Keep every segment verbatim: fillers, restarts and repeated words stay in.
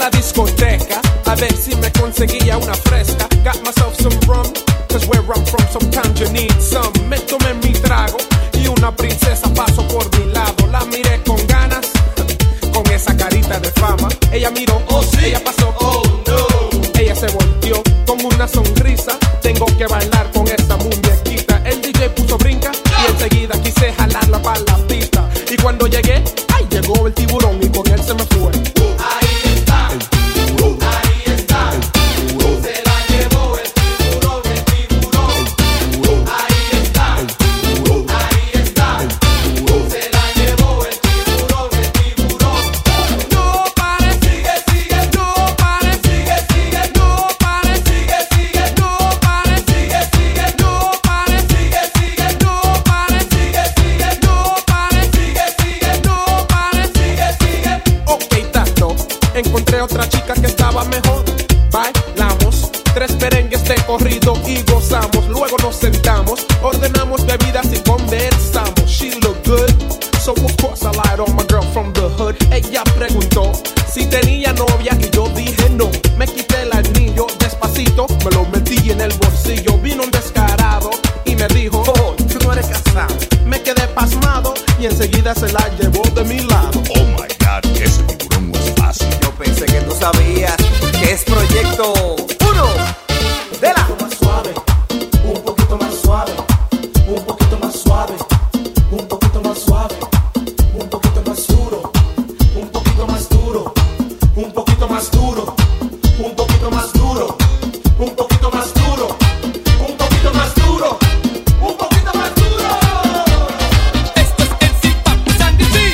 la discoteca a ver si me conseguía una fresca. Got myself some rum, cause where I'm from sometimes you need some. Me tomé mi trago y una princesa pasó por mi lado. La miré con ganas, con esa carita de fama. Ella miró, oh sí, ella pasó, oh no. Ella se volteó con una sonrisa. Tengo que bailar con esa muñequita. El D J puso brinca y enseguida quise jalarla para la pista. Y cuando llegué, ay, llegó el tiburón y con él se me fue. Ahí está, el tiburón. Ahí está, el tiburón. Se la llevó el tiburón, el tiburón. El tiburón. Ahí está, el tiburón. Ahí está, el tiburón. Se la llevó el tiburón, el tiburón. No pare, sigue, sigue, no pare, sigue, sigue, no pare, sigue, sigue, no pare, sigue, sigue, no pare, sigue, sigue, no pare, sigue, sigue, no pare, sigue, sigue, no pare, sigue, sigue. Ok, tato, encontré otra chica que estaba mejor. Bailamos tres merengues de corrido y gozamos. Luego nos sentamos, ordenamos bebidas y conversamos. She looked good, so of course I lied on my girl from the hood. Ella preguntó si tenía novia y yo dije no. Me quité el anillo despacito, me lo metí en el bolsillo. Vino un descarado y me dijo, oh, tú no eres casado. Me quedé pasmado y enseguida se la llevó de mi lado. Oh my God, ese tiburón no es fácil. Yo pensé que tú sabías que es Proyecto uno de la... Más suave, un poquito más suave, un poquito más suave, un poquito más suave, un poquito más duro, un poquito más duro, un poquito más duro, un poquito más duro, un poquito más duro, un poquito más duro, un poquito más duro. Esto es N C Papi Sandy C.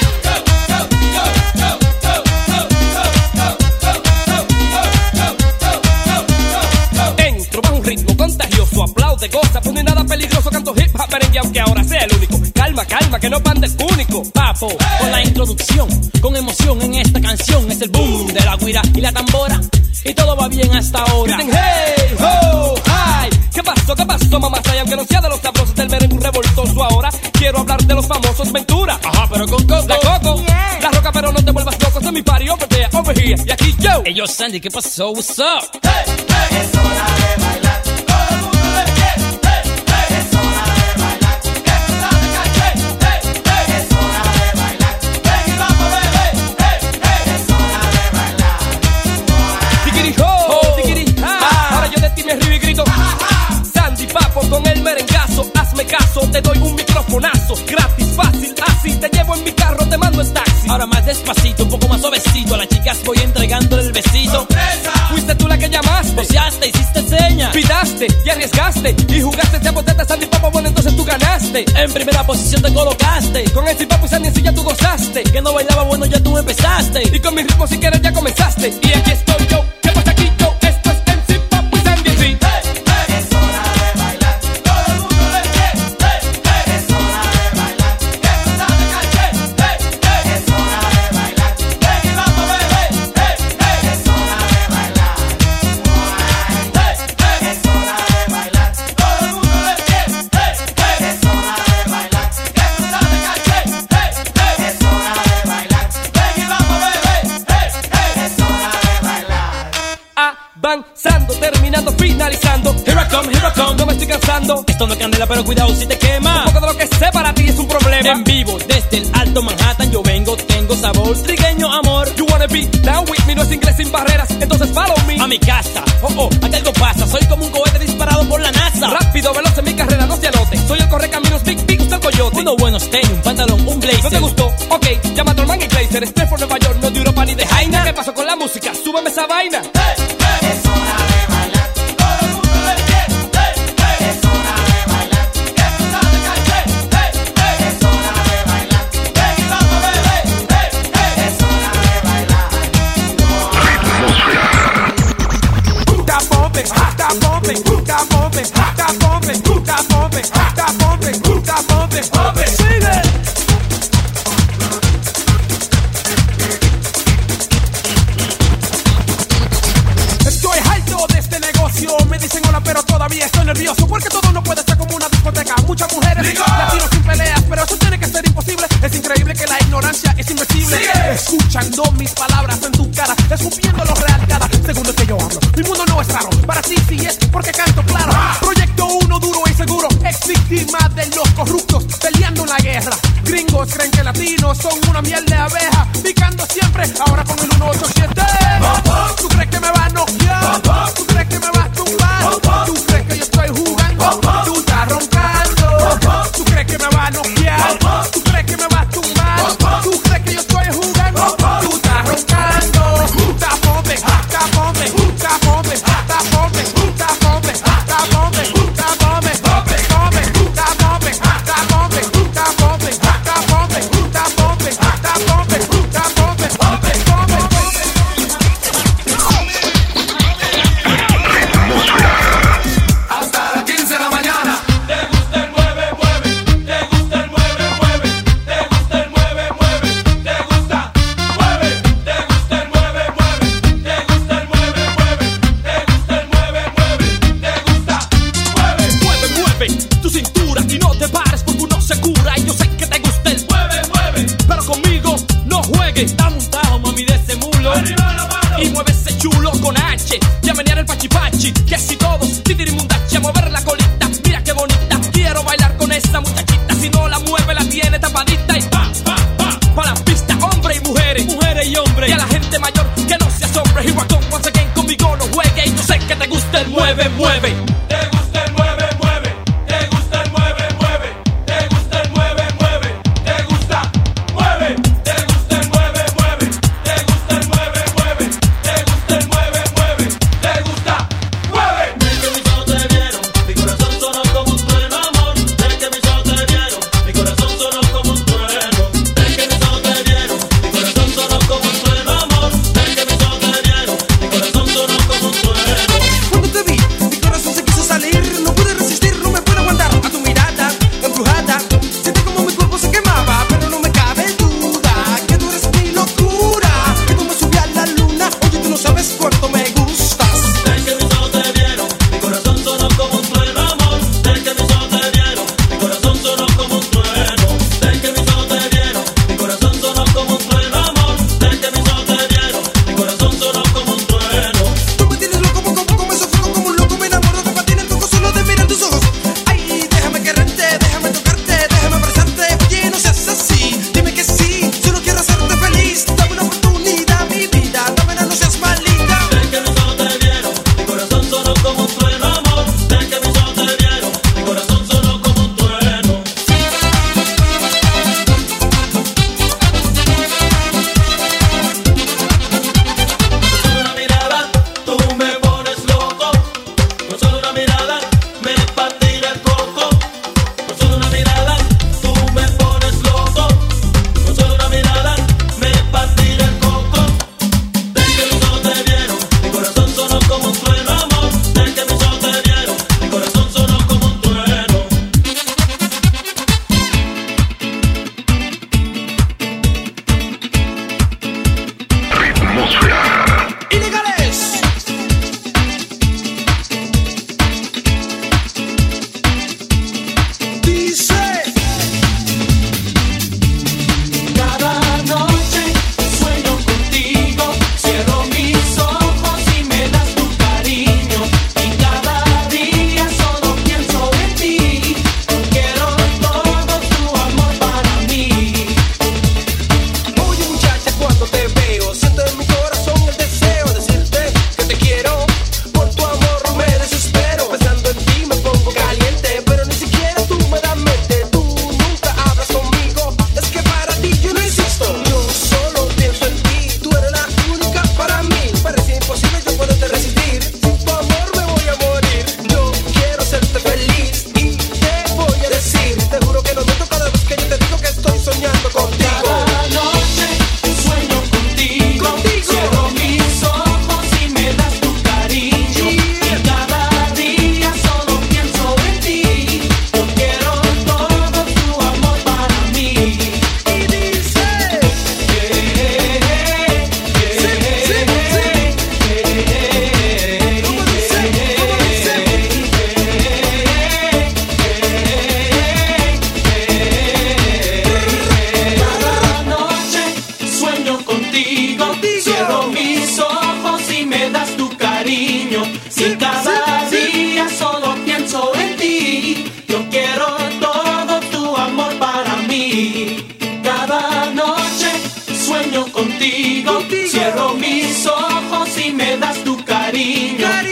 Entro pa' un ritmo contagioso, aplaude, goza, pues no hay nada peligroso. Canto hip hop merengue aunque ahora sea el único. Calma, calma, que no pande el único. Papo, con la introducción, con emoción en esta canción. Es el boom de la guira y la tambora. Y todo va bien hasta ahora. Griten hey, ho, hi. ¿Qué pasó, qué pasó, mamá? Y aunque no sea de los sabrosos del merengue revoltoso, ahora quiero hablar de los famosos Ventura. Ajá, pero con Coco. La Coco, Yeah. la Roca, pero no te vuelvas loco. Soy mi party over there, over here. Y aquí yo. Hey, yo, Sandy, ¿qué pasó? What's up? Es hora de bailar, todo el mundo de pie. Es hora de bailar, que tú sabes que es hora de bailar. Ven y vamos, bebé. Es hora de bailar. Tiquiri ho, tiquiri ha. Ahora yo de ti me río y grito. Sandy Papo con el merengazo. Hazme caso, te doy un microfonazo. Gratis, fácil, así. Te llevo en mi carro, te mando en taxi. Ahora más despacito, un poco más suavecito. A las chicas voy entregándole el besito. ¡Sorpresa! Fuiste tú la que llamaste. Boceaste, hiciste señas. Pitaste y arriesgaste. Y jugaste ese botete Sandy Papo, bueno, entonces tú ganaste. En primera posición te colocaste. Con el Papo y Sandy en sí ya tú gozaste. Que no bailaba, bueno, ya tú empezaste. Y con mi ritmo si quieres ya comenzaste. Y aquí estoy yo, ¿qué pasa aquí yo? Esto es N C Papo y Sandy en sí. Es hora de bailar, todo el mundo de pie. Es hora de bailar, que tú sabes que es hora de bailar. Ven y vamos, bebé. Es hora de bailar. Es hora de bailar, todo el mundo de pie. Es hora de bailar, que tú sabes que es hora de bailar. Ven y vamos, bebé. Es hora de bailar. Avanzando, terminando, finalizando. Here I come, here I come, no me estoy cansando. Esto no es candela, pero cuidado si te quema. Un poco de lo que sé para ti es un problema. En vivo, desde el Alto Manhattan yo vengo, tengo sabor, trigueño amor. You wanna be down with me, no es inglés sin barreras, entonces follow me. A mi casa, oh oh, aquí algo pasa, soy como un cohete disparado por la NASA. Rápido, veloz en mi carrera, no se anote. Soy el correcaminos, big, big, usted el coyote. Unos buenos tenis, un pantalón, un blazer. ¿No te gustó? Ok, llama a Norman y Glazer. Estrés por Nueva York, no de Europa ni de Jaina. ¿Qué pasó con la música? Súbeme esa vaina. Es hora de bailar, todo el mundo de pie. Es hora de bailar, que tú sabes que es hora de bailar. Ven y vamos, bebé. Es hora de bailar. Está bombe, está bombe, está bombe, está bombe, está bombe, está bombe, está bombe, bombe. Sigue. Estoy alto de este negocio. Me dicen hola, pero todavía estoy nervioso. Porque todo no puede ser como una discoteca. Muchas mujeres, latinos sin peleas, pero eso tiene que ser imposible. Es increíble que la ignorancia es invencible. Sigue. Escuchando mis palabras en tu cara, escupiendo lo real. con H, y a menear el pachipachi. Que si todos, titirimundachi, a mover la colita. Mira qué bonita, quiero bailar con esa muchachita. Si no la mueve, la tiene tapadita. Y pa, pa, pa, pa la pista, hombres y mujeres, mujeres y hombres. Y a la gente mayor, que no se asombre. Y guatón, once again, conmigo no juegue. Y yo sé que te gusta el mueve, mueve. Cierro mis ojos y me das tu cariño.